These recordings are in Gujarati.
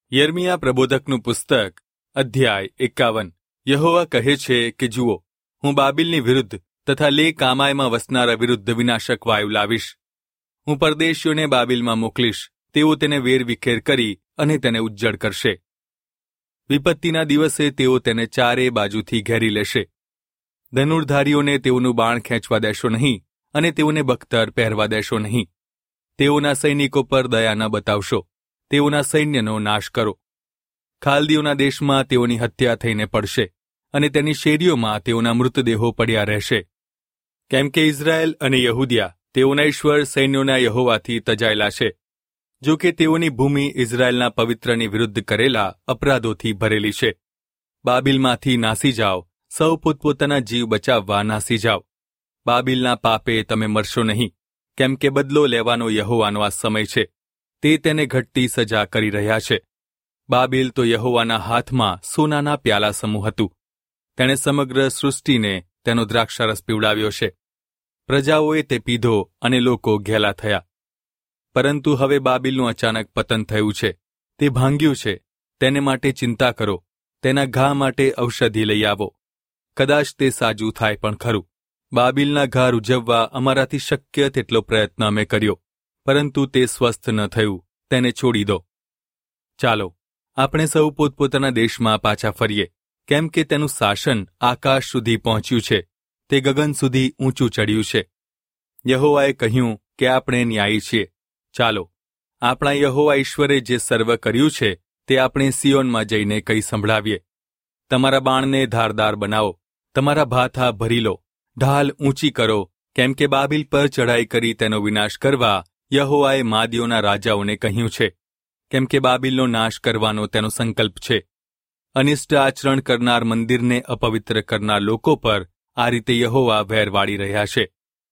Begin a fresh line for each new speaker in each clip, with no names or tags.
યર્મિયા પ્રબોધકનું પુસ્તક અધ્યાય 51. યહોવા કહે છે કે જુઓ, હું બાબિલની વિરુદ્ધ તથા લે કામાયમાં વસનારા વિરુદ્ધ વિનાશક વાયુ લાવીશ. હું પરદેશીઓને બાબિલમાં મોકલીશ, તેઓ તેને વેરવિખેર કરી અને તેને ઉજ્જડ કરશે. વિપત્તિના દિવસે તેઓ તેને ચારે બાજુથી ઘેરી લેશે. ધનુર્ધારીઓને તેઓનું બાણ ખેંચવા દેશો નહીં, અને તેઓને બખ્તર પહેરવા દેશો નહીં. તેઓના સૈનિકો પર દયા ન બતાવશો, તેઓના સૈન્યનો નાશ કરો. ખાલદીઓના દેશમાં તેઓની હત્યા થઈને પડશે, અને તેની શેરીઓમાં તેઓના મૃતદેહો પડ્યા રહેશે. કેમ કે ઇઝરાયેલ અને યહૂદિયા તેઓના ઈશ્વર સૈન્યોના યહોવાથી તજાયેલા છે. જો કે તેઓની ભૂમિ ઇઝરાયેલના પવિત્રની વિરુદ્ધ કરેલા અપરાધોથી ભરેલી છે. બાબિલમાંથી નાસી જાઓ, સૌ પોતપોતાના જીવ બચાવવા નાસી જાઓ. બાબિલના પાપે તમે મરશો નહીં, કેમ કે બદલો લેવાનો યહોવાનો આ સમય છે. તે તેને ઘટતી સજા કરી રહ્યા છે. બાબિલ તો યહોવાના હાથમાં સોનાના પ્યાલા સમૂહ હતું. તેણે સમગ્ર સૃષ્ટિને તેનો દ્રાક્ષારસ પીવડાવ્યો છે. પ્રજાઓએ તે પીધો અને લોકો ઘેલા થયા. પરંતુ હવે બાબિલનું અચાનક પતન થયું છે. તે ભાંગ્યું છે. તેને માટે ચિંતા કરો. તેના ઘા માટે ઔષધિ લઈ આવો. કદાચ તે સાજું થાય પણ ખરું. બાબિલના ઘા રૂઝવવા અમારાથી શક્ય તેટલો પ્રયત્ન અમે કર્યો, પરંતુ તે સ્વસ્થ ન થયું. તેને છોડી દો. ચાલો, આપણે સૌ પોતપોતાના દેશમાં પાછા ફરીએ, કેમ કે તેનું શાસન આકાશ સુધી પહોંચ્યું છે. તે ગગન સુધી ઊંચું ચડ્યું છે. યહોવાએ કહ્યું કે આપણે ન્યાયી છીએ. ચાલો, આપણા યહોવા ઈશ્વરે જે સર્વ કર્યું છે તે આપણે સિયોનમાં જઈને કહી સંભળાવીએ. તમારા બાણને ધારદાર બનાવો, તમારા ભાથા ભરી લો, ઢાલ ઊંચી કરો, કેમ કે બાબિલ પર ચઢાઈ કરી તેનો વિનાશ કરવા યહોવાએ માદીઓના રાજાઓને કહ્યું છે. કેમ કે બાબિલનો નાશ કરવાનો તેનો સંકલ્પ છે. અનિષ્ટ આચરણ કરનાર, મંદિરને અપવિત્ર કરનાર લોકો પર આ રીતે યહોવા વેર વાળી રહ્યા છે.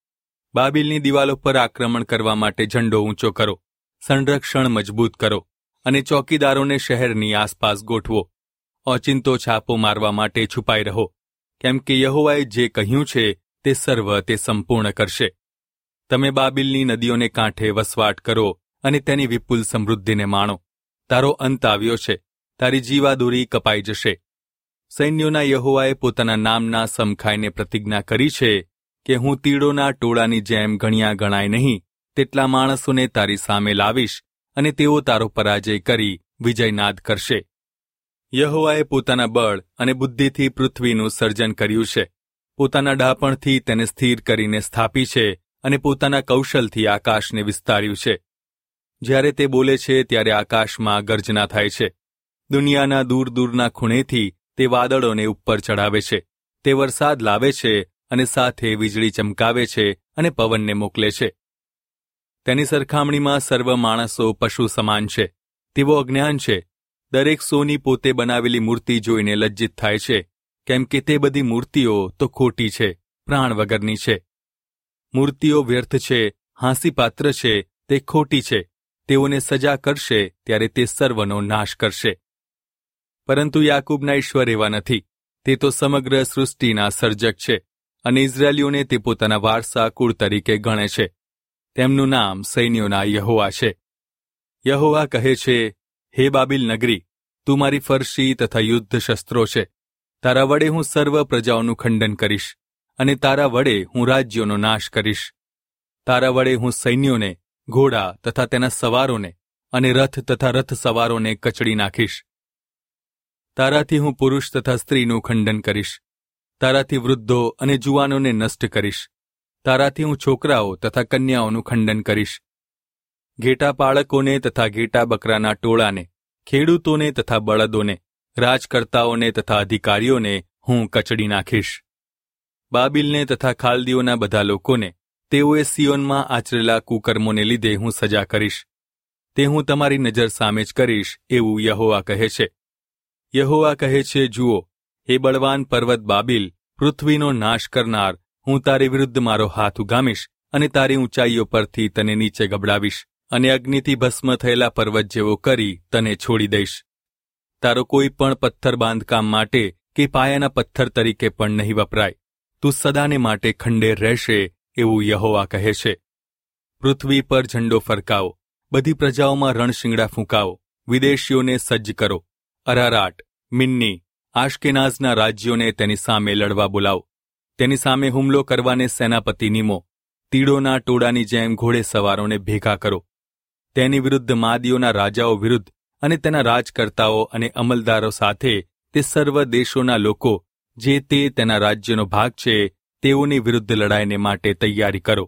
બાબિલની દિવાલો પર આક્રમણ કરવા માટે ઝંડો ઊંચો કરો, સંરક્ષણ મજબૂત કરો, અને ચોકીદારોને શહેરની આસપાસ ગોઠવો. ઓચિંતો છાપો મારવા માટે છુપાઈ રહો, કેમ કે યહોવાએ જે કહ્યું છે તે સર્વ તે સંપૂર્ણ કરશે. તમે બાબિલની નદીઓને કાંઠે વસવાટ કરો અને તેની વિપુલ સમૃદ્ધિને માણો. તારો અંત આવ્યો છે, તારી જીવાદોરી કપાઈ જશે. સૈન્યોના યહોવાએ પોતાના નામના સમખાઈને પ્રતિજ્ઞા કરી છે કે હું તીડોના ટોળાની જેમ ગણ્યા ગણાય નહીં તેટલા માણસોને તારી સામે લાવીશ, અને તેઓ તારો પરાજય કરી વિજયનાદ કરશે. યહોવાએ પોતાના બળ અને બુદ્ધિથી પૃથ્વીનું સર્જન કર્યું છે. પોતાના ડાપણથી તેને સ્થિર કરીને સ્થાપી છે, અને પોતાના કૌશલથી આકાશને વિસ્તાર્યું છે. જ્યારે તે બોલે છે ત્યારે આકાશમાં ગર્જના થાય છે. દુનિયાના દૂર દૂરના ખૂણેથી તે વાદળોને ઉપર ચડાવે છે. તે વરસાદ લાવે છે અને સાથે વીજળી ચમકાવે છે અને પવનને મોકલે છે. તેની સરખામણીમાં સર્વ માણસો પશુ સમાન છે. તેઓ અજ્ઞાન છે. દરેક સોની પોતે બનાવેલી મૂર્તિ જોઈને લજ્જિત થાય છે, કેમ કે તે બધી મૂર્તિઓ તો ખોટી છે, પ્રાણ વગરની છે. મૂર્તિઓ વ્યર્થ છે, હાંસીપાત્ર છે, તે ખોટી છે. તેઓને સજા કરશે ત્યારે તે સર્વનો નાશ કરશે. પરંતુ યાકૂબના ઈશ્વર એવા નથી. તે તો સમગ્ર સૃષ્ટિના સર્જક છે, અને ઇઝરાયેલીઓને તે પોતાના વારસા કુળ તરીકે ગણે છે. તેમનું નામ સૈન્યોના યહોવા છે. યહોવા કહે છે, હે બાબિલ નગરી, તું મારી ફરશી તથા યુદ્ધ શસ્ત્રો છે. તારા વડે હું સર્વ પ્રજાઓનું ખંડન કરીશ, અને તારા વડે હું રાજ્યોનો નાશ કરીશ. તારા વડે હું સૈન્યોને, ઘોડા તથા તેના સવારોને, અને રથ તથા રથ સવારોને કચડી નાખીશ. તારાથી હું પુરુષ તથા સ્ત્રીનું ખંડન કરીશ. તારાથી વૃદ્ધો અને જુવાનોને નષ્ટ કરીશ. તારાથી હું છોકરાઓ તથા કન્યાઓનું ખંડન કરીશ. ઘેટા પાળકોને તથા ઘેટા બકરાના ટોળાને, ખેડૂતોને તથા બળદોને, રાજકર્તાઓને તથા અધિકારીઓને હું કચડી નાખીશ. બાબિલને તથા ખાલદીઓના બધા લોકોને, તેઓએ સિયોનમાં આચરેલા કુકર્મોને લીધે હું સજા કરીશ. તે હું તમારી નજર સામે જ કરીશ, એવું યહોવા કહે છે. યહોવા કહે છે, જુઓ, હે બળવાન પર્વત બાબિલ, પૃથ્વીનો નાશ કરનાર, હું તારી વિરુદ્ધ મારો હાથ ઉગામીશ, અને તારી ઊંચાઈઓ પરથી તને નીચે ગબડાવીશ, અને અગ્નિથી ભસ્મ થયેલા પર્વત જેવો કરી તને છોડી દઈશ. તારો કોઈ પણ પથ્થર બાંધકામ માટે કે પાયાના પથ્થર તરીકે પણ નહીં વપરાય. તું સદાને માટે ખંડેર રહેશે, એવું યહોવા કહે છે. પૃથ્વી પર ઝંડો ફરકાવો, બધી પ્રજાઓમાં રણશિંગડા ફૂંકાવો, વિદેશીઓને સજ્જ કરો. અરારાટ, મિન્ની, આશ્કેનાઝના રાજ્યોને તેની સામે લડવા બોલાવો. તેની સામે હુમલો કરવાને સેનાપતિ નિમો. તીડોના ટોળાની જેમ ઘોડેસવારોને ભેગા કરો. તેની વિરુદ્ધ માદીઓના રાજાઓ વિરુદ્ધ અને તેના રાજકર્તાઓ અને અમલદારો સાથે તે સર્વ દેશોના લોકો જે તે તેના રાજ્યનો ભાગ છે તેઓની વિરુદ્ધ લડાઈને માટે તૈયારી કરો.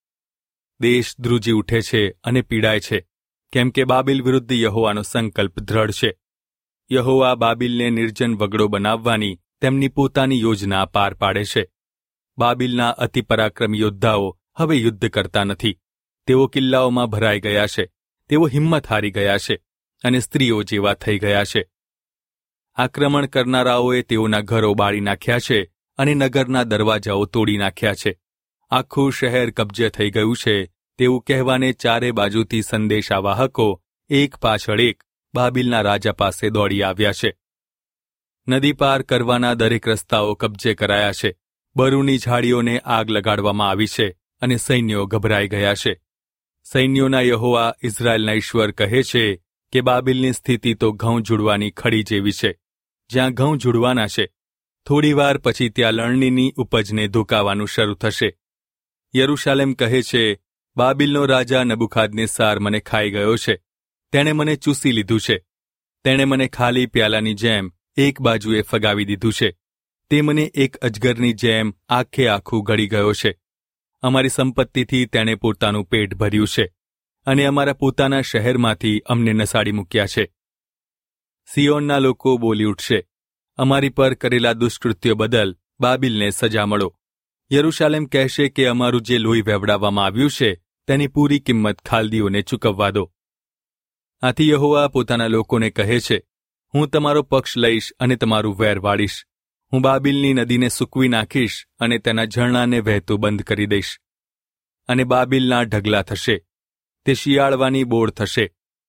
દેશ ધ્રુજી ઉઠે છે અને પીડાય છે, કેમ કે બાબિલ વિરુદ્ધ યહોવાનો સંકલ્પ દ્રઢ છે. યહોવા બાબિલને નિર્જન વગડો બનાવવાની તેમની પોતાની યોજના પાર પાડે છે. બાબિલના અતિપરાક્રમી યોદ્ધાઓ હવે યુદ્ધ કરતા નથી. તેઓ કિલ્લાઓમાં ભરાઈ ગયા છે. તેઓ હિંમત હારી ગયા છે અને સ્ત્રીઓ જેવા થઈ ગયા છે. આક્રમણ કરનારાઓએ તેઓના ઘરો બાળી નાખ્યા છે અને નગરના દરવાજાઓ તોડી નાખ્યા છે. આખું શહેર કબજે થઈ ગયું છે તેવું કહેવાને ચારે બાજુથી સંદેશાવાહકો એક પાછળ એક બાબિલના રાજા પાસે દોડી આવ્યા છે. નદી પાર કરવાના દરેક રસ્તાઓ કબજે કરાયા છે. બરુની ઝાડીઓને આગ લગાડવામાં આવી છે અને સૈન્યો ગભરાઈ ગયા છે. સૈન્યોના યહોવા ઇઝરાયેલના ઈશ્વર કહે છે કે બાબિલની સ્થિતિ તો ઘઉં ઝૂડવાની ખડી જેવી છે. જ્યાં ઘઉં ઝૂડવાના છે, થોડીવાર પછી ત્યાં લણણીની ઉપજને ધોકાવાનું શરૂ થશે. યરૂશાલેમ કહે છે, બાબિલનો રાજા નબુખાદનેસાર મને ખાઈ ગયો છે. તેણે મને ચૂસી લીધું છે. તેણે મને ખાલી પ્યાલાની જેમ એક બાજુએ ફગાવી દીધું છે. તે મને એક અજગરની જેમ આખે આખું ગળી ગયો છે. અમારી સંપત્તિથી તેણે પોતાનું પેટ ભર્યું છે અને અમારા પોતાના શહેરમાંથી અમને નસાડી મૂક્યા છે. સિયોનના લોકો બોલી ઉઠશે, અમારી પર કરેલા દુષ્કૃત્યો બદલ બાબિલને સજા મળો. યરૂશાલેમ કહેશે કે અમારું જે લોહી વહેવડાવવામાં આવ્યું છે તેની પૂરી કિંમત ખાલદીઓને ચૂકવવા દો. આથી યહોવા પોતાના લોકોને કહે છે, હું તમારો પક્ષ લઈશ અને તમારું વેર વાળીશ. હું બાબિલની નદીને સૂકવી નાખીશ અને તેના ઝરણાને વહેતું બંધ કરી દઈશ. અને બાબિલના ઢગલા થશે. તે શિયાળવાની બોળ થશે.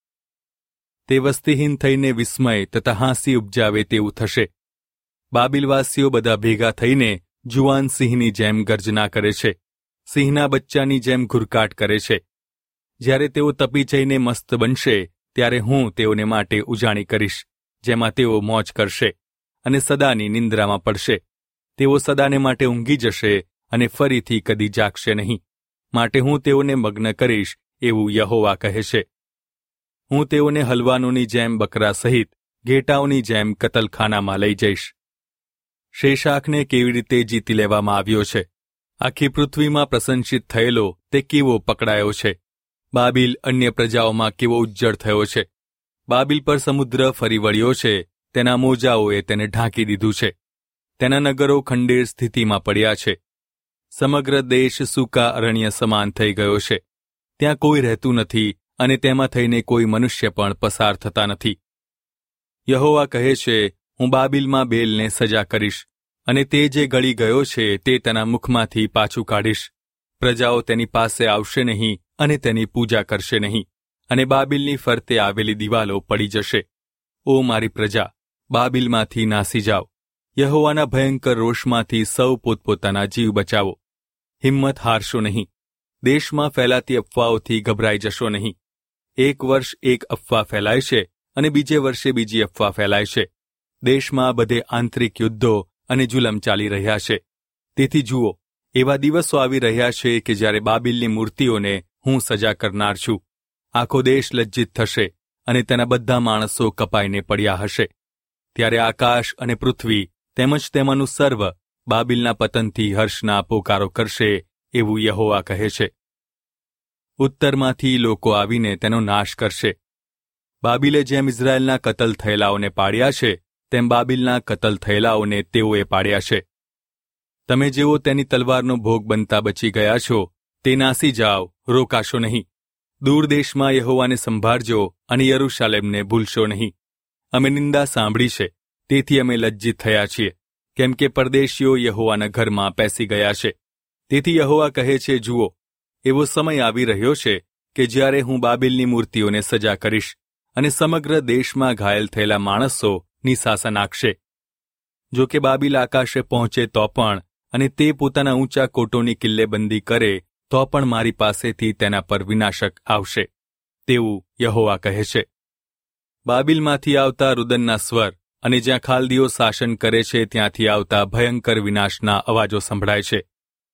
તે વસ્તીહીન થઈને વિસ્મય તથા હાંસી ઉપજાવે તેવું થશે. બાબિલવાસીઓ બધા ભેગા થઈને જુવાન સિંહની જેમ ગર્જના કરે છે. સિંહના બચ્ચાની જેમ ઘુરકાટ કરે છે. જ્યારે તેઓ તપી જઈને મસ્ત બનશે ત્યારે હું તેઓને માટે ઉજાણી કરીશ, જેમાં તેઓ મોજ કરશે અને સદાની નિંદ્રામાં પડશે. તેઓ સદાને માટે ઊંઘી જશે અને ફરીથી કદી જાગશે નહીં. માટે હું તેઓને મગ્ન કરીશ એવું યહોવા કહે છે. હું તેઓને હલવાનોની જેમ બકરા સહિત ઘેટાઓની જેમ કતલખાનામાં લઈ જઈશ. શેશાકને કેવી રીતે જીતી લેવામાં આવ્યો છે. આખી પૃથ્વીમાં પ્રશંસિત થયેલો તે કેવો પકડાયો છે. બાબિલ અન્ય પ્રજાઓમાં કેવો ઉજ્જળ થયો છે. બાબિલ પર સમુદ્ર ફરી વળ્યો છે. તેના મોજાઓએ તેને ઢાંકી દીધું છે. તેના નગરો ખંડેર સ્થિતિમાં પડ્યા છે. સમગ્ર દેશ સૂકા અરણ્ય સમાન થઈ ગયો છે. ત્યાં કોઈ રહેતું નથી અને તેમાં થઈને કોઈ મનુષ્ય પણ પસાર થતા નથી. યહોવા કહે છે, હું બાબિલમાં બેલને સજા કરીશ અને તે જે ગળી ગયો છે તે તેના મુખમાંથી પાછું કાઢીશ. પ્રજાઓ તેની પાસે આવશે નહીં અને તેની પૂજા કરશે નહીં અને બાબિલની ફરતે આવેલી દિવાલો પડી જશે. ઓ મારી પ્રજા, બાબિલમાંથી નાસી જાઓ. યહોવાના ભયંકર રોષમાંથી સૌ પોતપોતાના જીવ બચાવો. હિંમત હારશો નહીં. દેશમાં ફેલાતી અફવાઓથી ગભરાઈ જશો નહીં. એક વર્ષ એક અફવા ફેલાય છે અને બીજે વર્ષે બીજી અફવા ફેલાય છે. દેશમાં બધે આંતરિક યુદ્ધો અને જુલમ ચાલી રહ્યા છે. તેથી જુઓ, એવા દિવસો આવી રહ્યા છે કે જ્યારે બાબિલની મૂર્તિઓને હું સજા કરનાર છું. આખો દેશ લજ્જિત થશે અને તેના બધા માણસો કપાઈને પડ્યા હશે. ત્યારે આકાશ અને પૃથ્વી તેમજ તેમાંનું સર્વ બાબિલના પતનથી હર્ષના પોકારો કરશે એવું યહોવા કહે છે. ઉત્તરમાંથી લોકો આવીને તેનો નાશ કરશે. બાબિલે જેમ ઇઝરાયેલના કતલ થયેલાઓને પાડ્યા છે તેમ બાબિલના કતલ થયેલાઓને તેઓએ પાડ્યા છે. તમે જેઓ તેની તલવારનો ભોગ બનતા બચી ગયા છો તે નાસી જાઓ, રોકાશો નહીં. દૂર દેશમાં યહોવાને સંભાળજો અને યરૂશાલેમને ભૂલશો નહીં. અમે નિંદા સાંભળી છે, તેથી અમે લજ્જિત થયા છીએ, કેમ કે પરદેશીઓ યહોવાના ઘરમાં પેસી ગયા છે. તેથી યહોવા કહે છે, જુઓ, એવો સમય આવી રહ્યો છે કે જ્યારે હું બાબિલની મૂર્તિઓને સજા કરીશ અને સમગ્ર દેશમાં ઘાયલ થયેલા માણસો નિશાસા નાખશે. જો કે બાબિલ આકાશે પહોંચે તો પણ અને તે પોતાના ઊંચા કોટોની કિલ્લેબંધી કરે તો પણ મારી પાસેથી તેના પર વિનાશક આવશે તેવું યહોવા કહે છે. બાબિલમાંથી આવતા રુદનના સ્વર અને જ્યાં ખાલદીઓ શાસન કરે છે ત્યાંથી આવતા ભયંકર વિનાશના અવાજો સંભળાય છે.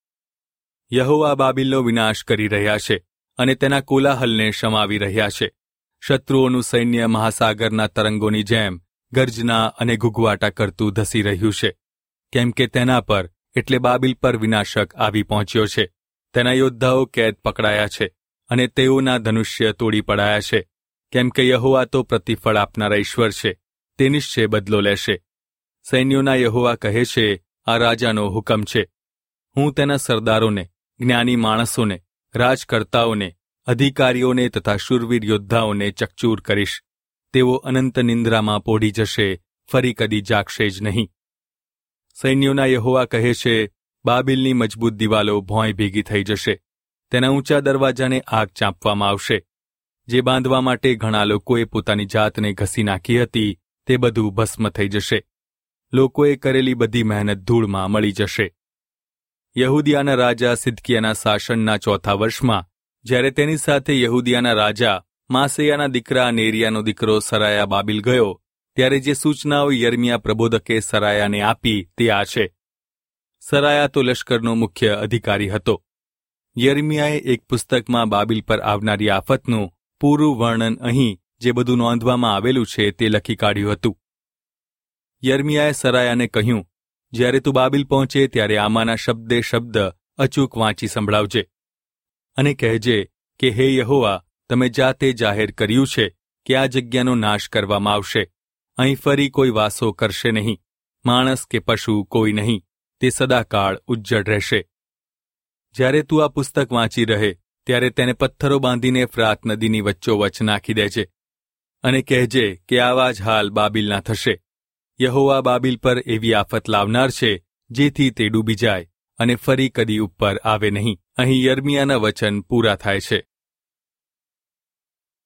યહોવા બાબિલનો વિનાશ કરી રહ્યા છે અને તેના કોલાહલને શમાવી રહ્યા છે. શત્રુઓનું સૈન્ય મહાસાગરના તરંગોની જેમ ગર્જના અને ઘૂઘવાટા કરતું ધસી રહ્યું છે, કેમ કે તેના પર એટલે બાબિલ પર વિનાશક આવી પહોંચ્યો છે. તેના યોદ્ધાઓ કેદ પકડાયા છે અને તેઓના ધનુષ્ય તોડી પડાયા છે, કેમ કે યહોવા તો પ્રતિફળ આપનારા ઈશ્વર છે, તે નિશ્ચય બદલો લેશે. સૈન્યોના યહોવા કહે છે, આ રાજાનો હુકમ છે. હું તેના સરદારોને, જ્ઞાની માણસોને, રાજકર્તાઓને, અધિકારીઓને તથા શૂરવીર યોદ્ધાઓને ચકચૂર કરીશ. તેઓ અનંત નિંદ્રામાં પોઢી જશે, ફરી કદી જાગશે જ નહીં. સૈન્યોના યહોવા કહે છે, બાબિલની મજબૂત દિવાલો ભોંય ભેગી થઈ જશે. તેના ઊંચા દરવાજાને આગ ચાંપવામાં આવશે. જે બાંધવા માટે ઘણા લોકોએ પોતાની જાતને ઘસી નાખી હતી, તે બધું ભસ્મ થઈ જશે. લોકોએ કરેલી બધી મહેનત ધૂળમાં મળી જશે. યહૂદિયાના રાજા સિદકિયાના શાસનના 4થા વર્ષમાં, જ્યારે તેની સાથે યહૂદિયાના રાજા માસેયાના દીકરા નેરિયાનો દીકરો સરાયા બાબિલ ગયો, ત્યારે જે સૂચનાઓ યર્મિયા પ્રબોધકે સરાયાને આપી તે આ છે. સરાયા તો લશ્કરનો મુખ્ય અધિકારી હતો. યર્મિયાએ એક પુસ્તકમાં બાબિલ પર આવનારી આફતનું પૂરું વર્ણન અહીં જે બધું નોંધવામાં આવેલું છે તે લખી કાઢ્યું હતું. યર્મિયાએ સરાયાને કહ્યું, જ્યારે તું બાબિલ પહોંચે ત્યારે આમાંના શબ્દે શબ્દ અચૂક વાંચી સંભળાવજે અને કહેજે કે હે યહોવા, તમે જાતે જાહેર કર્યું છે કે આ જગ્યાનો નાશ કરવામાં આવશે. અહીં ફરી કોઈ વાસો કરશે નહીં, માણસ કે પશુ કોઈ નહીં, તે સદાકાળ ઉજ્જડ રહેશે. જ્યારે તું આ પુસ્તક વાંચી રહે ત્યારે તેને પથ્થરો બાંધીને ફ્રાત નદીની વચ્ચોવચ્ચ નાખી દેજે અને કહેજે કે આવા જ હાલ બાબિલના થશે. યહોવા બાબિલ પર એવી આફત લાવનાર છે જેથી તે ડૂબી જાય અને ફરી કદી ઉપર આવે નહીં. અહીં યર્મિયાના વચન પૂરા થાય છે.